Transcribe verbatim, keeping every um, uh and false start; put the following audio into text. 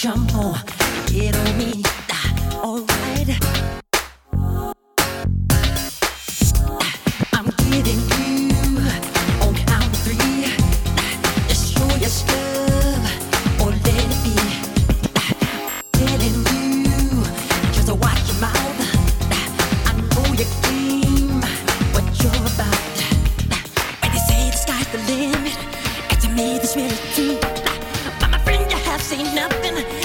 jump on, get on me, alright. I'm getting you on count of three. Just show your stuff or let it be. Telling you just to watch your mouth. I know your game, what you're about. When they say the sky's the limit, and to me this really true. But my friend, you have seen nothing.